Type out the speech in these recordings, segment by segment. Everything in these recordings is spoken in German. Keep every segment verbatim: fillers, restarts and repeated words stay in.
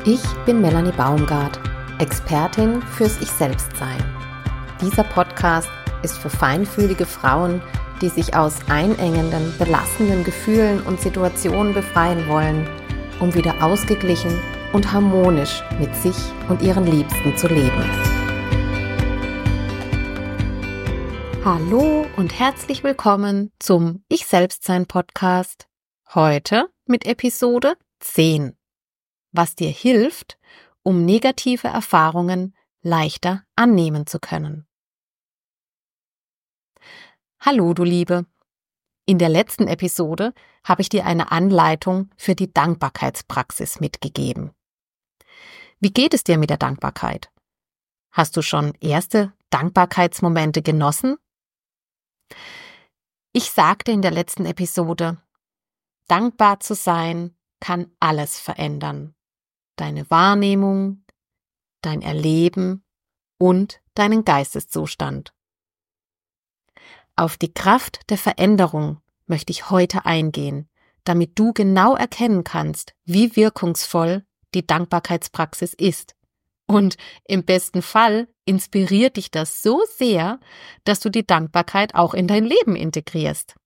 Ich bin Melanie Baumgart, Expertin fürs Ich-Selbst-Sein. Dieser Podcast ist für feinfühlige Frauen, die sich aus einengenden, belastenden Gefühlen und Situationen befreien wollen, um wieder ausgeglichen und harmonisch mit sich und ihren Liebsten zu leben. Hallo und herzlich willkommen zum Ich-Selbst-Sein-Podcast. Heute mit Episode zehn. Was dir hilft, um negative Erfahrungen leichter annehmen zu können. Hallo, du Liebe! In der letzten Episode habe ich dir eine Anleitung für die Dankbarkeitspraxis mitgegeben. Wie geht es dir mit der Dankbarkeit? Hast du schon erste Dankbarkeitsmomente genossen? Ich sagte in der letzten Episode, dankbar zu sein kann alles verändern. Deine Wahrnehmung, dein Erleben und deinen Geisteszustand. Auf die Kraft der Veränderung möchte ich heute eingehen, damit du genau erkennen kannst, wie wirkungsvoll die Dankbarkeitspraxis ist. Und im besten Fall inspiriert dich das so sehr, dass du die Dankbarkeit auch in dein Leben integrierst.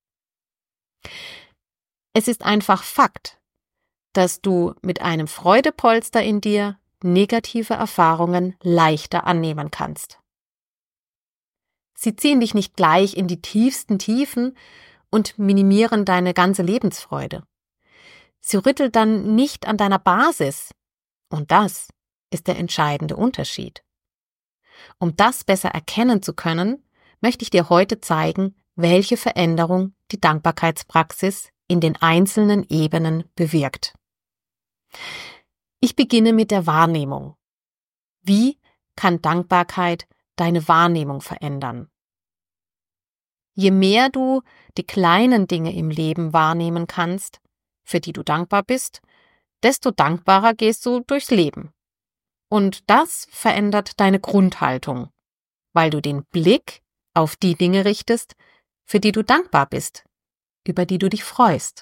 Es ist einfach Fakt, dass du mit einem Freudepolster in dir negative Erfahrungen leichter annehmen kannst. Sie ziehen dich nicht gleich in die tiefsten Tiefen und minimieren deine ganze Lebensfreude. Sie rütteln dann nicht an deiner Basis. Und das ist der entscheidende Unterschied. Um das besser erkennen zu können, möchte ich dir heute zeigen, welche Veränderung die Dankbarkeitspraxis in den einzelnen Ebenen bewirkt. Ich beginne mit der Wahrnehmung. Wie kann Dankbarkeit deine Wahrnehmung verändern? Je mehr du die kleinen Dinge im Leben wahrnehmen kannst, für die du dankbar bist, desto dankbarer gehst du durchs Leben. Und das verändert deine Grundhaltung, weil du den Blick auf die Dinge richtest, für die du dankbar bist, über die du dich freust.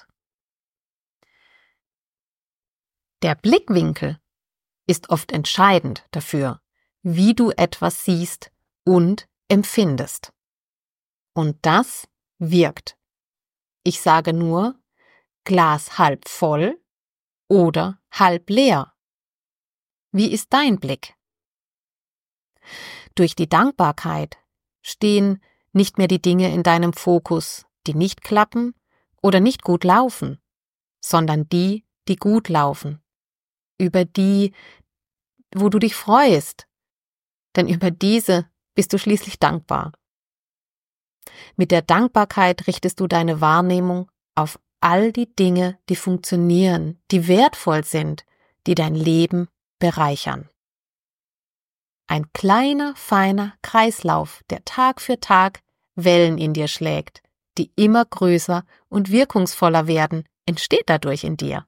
Der Blickwinkel ist oft entscheidend dafür, wie du etwas siehst und empfindest. Und das wirkt. Ich sage nur, Glas halb voll oder halb leer. Wie ist dein Blick? Durch die Dankbarkeit stehen nicht mehr die Dinge in deinem Fokus, die nicht klappen oder nicht gut laufen, sondern die, die gut laufen. Über die, wo du dich freust, denn über diese bist du schließlich dankbar. Mit der Dankbarkeit richtest du deine Wahrnehmung auf all die Dinge, die funktionieren, die wertvoll sind, die dein Leben bereichern. Ein kleiner, feiner Kreislauf, der Tag für Tag Wellen in dir schlägt, die immer größer und wirkungsvoller werden, entsteht dadurch in dir.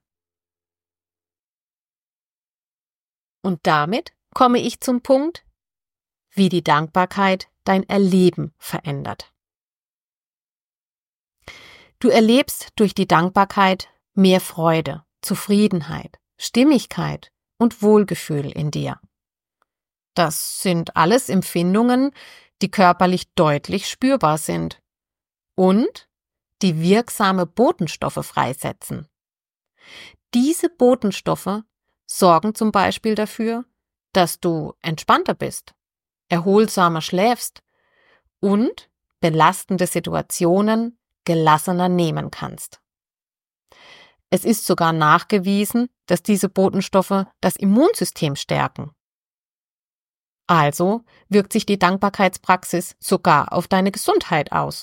Und damit komme ich zum Punkt, wie die Dankbarkeit dein Erleben verändert. Du erlebst durch die Dankbarkeit mehr Freude, Zufriedenheit, Stimmigkeit und Wohlgefühl in dir. Das sind alles Empfindungen, die körperlich deutlich spürbar sind und die wirksame Botenstoffe freisetzen. Diese Botenstoffe sorgen zum Beispiel dafür, dass du entspannter bist, erholsamer schläfst und belastende Situationen gelassener nehmen kannst. Es ist sogar nachgewiesen, dass diese Botenstoffe das Immunsystem stärken. Also wirkt sich die Dankbarkeitspraxis sogar auf deine Gesundheit aus.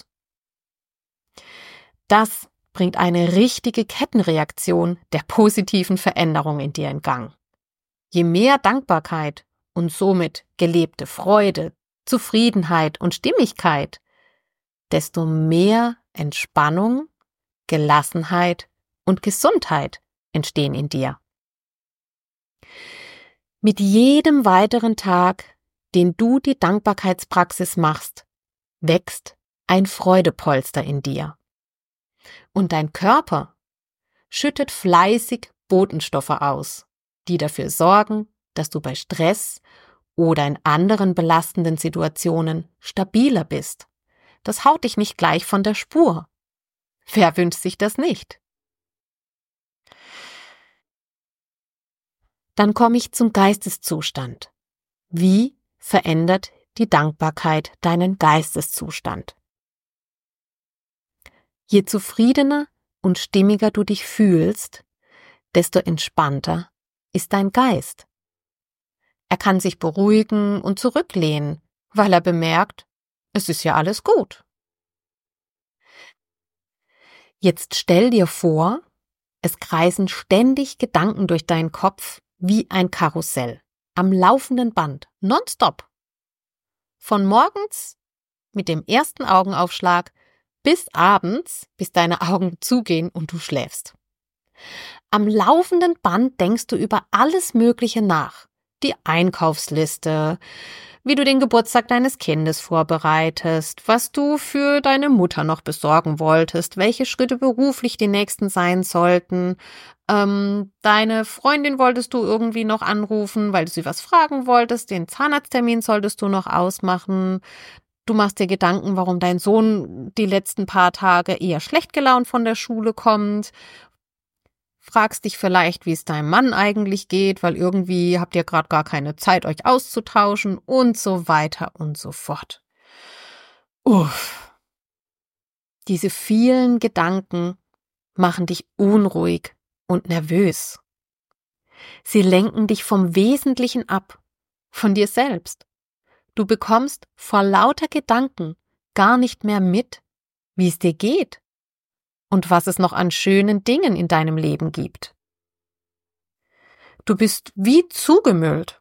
Das bringt eine richtige Kettenreaktion der positiven Veränderung in dir in Gang. Je mehr Dankbarkeit und somit gelebte Freude, Zufriedenheit und Stimmigkeit, desto mehr Entspannung, Gelassenheit und Gesundheit entstehen in dir. Mit jedem weiteren Tag, den du die Dankbarkeitspraxis machst, wächst ein Freudepolster in dir. Und dein Körper schüttet fleißig Botenstoffe aus, die dafür sorgen, dass du bei Stress oder in anderen belastenden Situationen stabiler bist. Das haut dich nicht gleich von der Spur. Wer wünscht sich das nicht? Dann komme ich zum Geisteszustand. Wie verändert die Dankbarkeit deinen Geisteszustand? Je zufriedener und stimmiger du dich fühlst, desto entspannter ist dein Geist. Er kann sich beruhigen und zurücklehnen, weil er bemerkt, es ist ja alles gut. Jetzt stell dir vor, es kreisen ständig Gedanken durch deinen Kopf wie ein Karussell, am laufenden Band, nonstop. Von morgens mit dem ersten Augenaufschlag bis abends, bis deine Augen zugehen und du schläfst. Am laufenden Band denkst du über alles Mögliche nach. Die Einkaufsliste, wie du den Geburtstag deines Kindes vorbereitest, was du für deine Mutter noch besorgen wolltest, welche Schritte beruflich die nächsten sein sollten. Ähm, deine Freundin wolltest du irgendwie noch anrufen, weil du sie was fragen wolltest, den Zahnarzttermin solltest du noch ausmachen. Du machst dir Gedanken, warum dein Sohn die letzten paar Tage eher schlecht gelaunt von der Schule kommt. Fragst dich vielleicht, wie es deinem Mann eigentlich geht, weil irgendwie habt ihr gerade gar keine Zeit, euch auszutauschen und so weiter und so fort. Uff. Diese vielen Gedanken machen dich unruhig und nervös. Sie lenken dich vom Wesentlichen ab, von dir selbst. Du bekommst vor lauter Gedanken gar nicht mehr mit, wie es dir geht und was es noch an schönen Dingen in deinem Leben gibt. Du bist wie zugemüllt.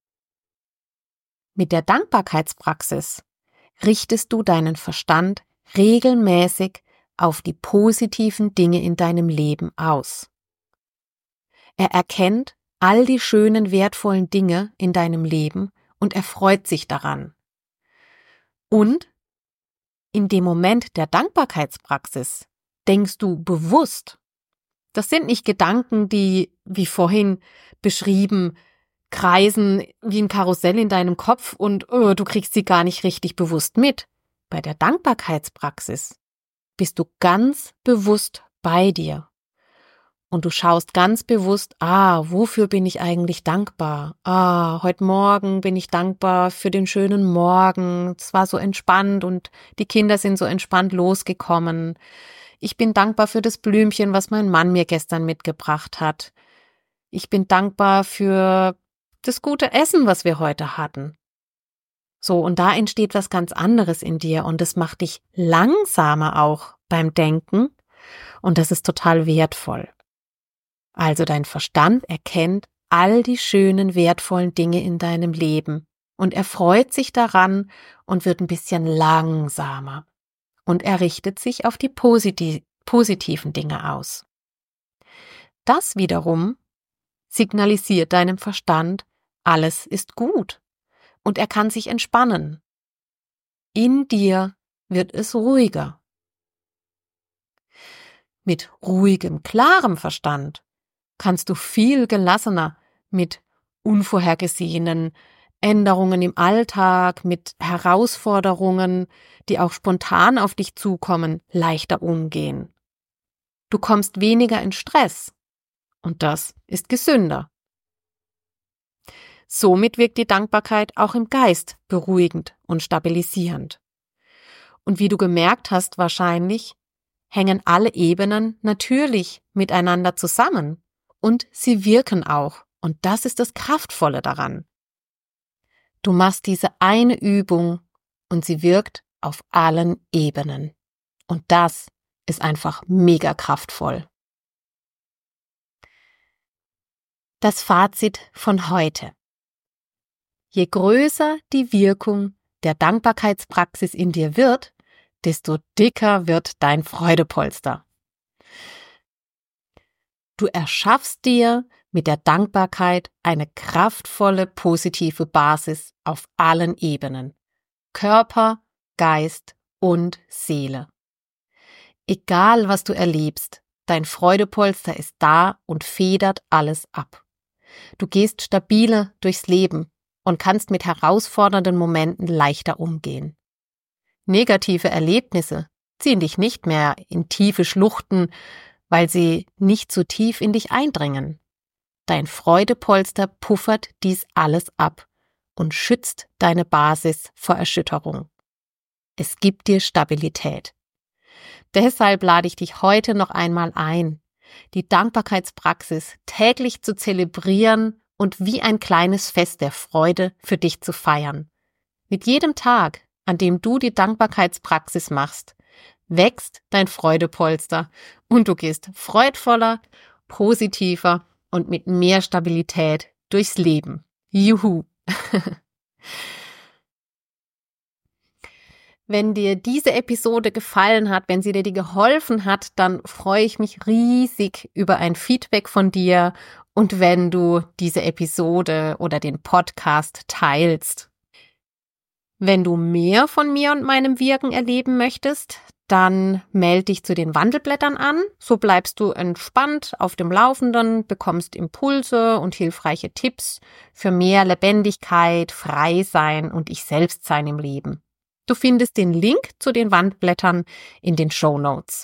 Mit der Dankbarkeitspraxis richtest du deinen Verstand regelmäßig auf die positiven Dinge in deinem Leben aus. Er erkennt all die schönen, wertvollen Dinge in deinem Leben und er freut sich daran. Und in dem Moment der Dankbarkeitspraxis denkst du bewusst. Das sind nicht Gedanken, die, wie vorhin beschrieben, kreisen wie ein Karussell in deinem Kopf und oh, du kriegst sie gar nicht richtig bewusst mit. Bei der Dankbarkeitspraxis bist du ganz bewusst bei dir. Und du schaust ganz bewusst, ah, wofür bin ich eigentlich dankbar? Ah, heute Morgen bin ich dankbar für den schönen Morgen. Es war so entspannt und die Kinder sind so entspannt losgekommen. Ich bin dankbar für das Blümchen, was mein Mann mir gestern mitgebracht hat. Ich bin dankbar für das gute Essen, was wir heute hatten. So, und da entsteht was ganz anderes in dir und das macht dich langsamer auch beim Denken und das ist total wertvoll. Also dein Verstand erkennt all die schönen, wertvollen Dinge in deinem Leben und er freut sich daran und wird ein bisschen langsamer. Und er richtet sich auf die posit- positiven Dinge aus. Das wiederum signalisiert deinem Verstand, alles ist gut und er kann sich entspannen. In dir wird es ruhiger. Mit ruhigem, klarem Verstand kannst du viel gelassener mit unvorhergesehenen Änderungen im Alltag, mit Herausforderungen, die auch spontan auf dich zukommen, leichter umgehen. Du kommst weniger in Stress und das ist gesünder. Somit wirkt die Dankbarkeit auch im Geist beruhigend und stabilisierend. Und wie du gemerkt hast wahrscheinlich, hängen alle Ebenen natürlich miteinander zusammen und sie wirken auch und das ist das Kraftvolle daran. Du machst diese eine Übung und sie wirkt auf allen Ebenen. Und das ist einfach mega kraftvoll. Das Fazit von heute. Je größer die Wirkung der Dankbarkeitspraxis in dir wird, desto dicker wird dein Freudepolster. Du erschaffst dir mit der Dankbarkeit eine kraftvolle, positive Basis auf allen Ebenen. Körper, Geist und Seele. Egal, was du erlebst, dein Freudepolster ist da und federt alles ab. Du gehst stabiler durchs Leben und kannst mit herausfordernden Momenten leichter umgehen. Negative Erlebnisse ziehen dich nicht mehr in tiefe Schluchten, weil sie nicht so tief in dich eindringen. Dein Freudepolster puffert dies alles ab und schützt deine Basis vor Erschütterung. Es gibt dir Stabilität. Deshalb lade ich dich heute noch einmal ein, die Dankbarkeitspraxis täglich zu zelebrieren und wie ein kleines Fest der Freude für dich zu feiern. Mit jedem Tag, an dem du die Dankbarkeitspraxis machst, wächst dein Freudepolster und du gehst freudvoller, positiver und mit mehr Stabilität durchs Leben. Juhu! Wenn dir diese Episode gefallen hat, wenn sie dir geholfen hat, dann freue ich mich riesig über ein Feedback von dir und wenn du diese Episode oder den Podcast teilst. Wenn du mehr von mir und meinem Wirken erleben möchtest, dann melde dich zu den Wandelblättern an. So bleibst du entspannt auf dem Laufenden, bekommst Impulse und hilfreiche Tipps für mehr Lebendigkeit, Freisein und Ich-Selbst-Sein im Leben. Du findest den Link zu den Wandelblättern in den Shownotes.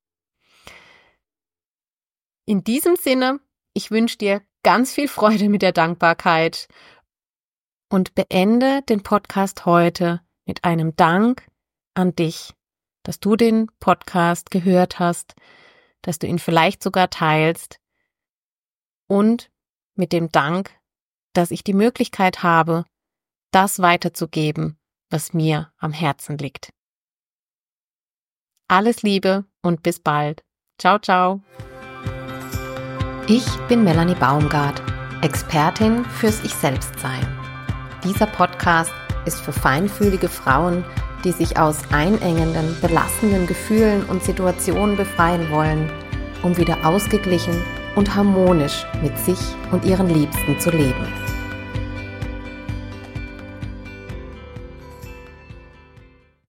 In diesem Sinne, ich wünsche dir ganz viel Freude mit der Dankbarkeit und beende den Podcast heute mit einem Dank an dich, dass du den Podcast gehört hast, dass du ihn vielleicht sogar teilst und mit dem Dank, dass ich die Möglichkeit habe, das weiterzugeben, was mir am Herzen liegt. Alles Liebe und bis bald. Ciao, ciao. Ich bin Melanie Baumgart, Expertin fürs Ich-Selbst-Sein. Dieser Podcast ist für feinfühlige Frauen, die sich aus einengenden, belastenden Gefühlen und Situationen befreien wollen, um wieder ausgeglichen und harmonisch mit sich und ihren Liebsten zu leben.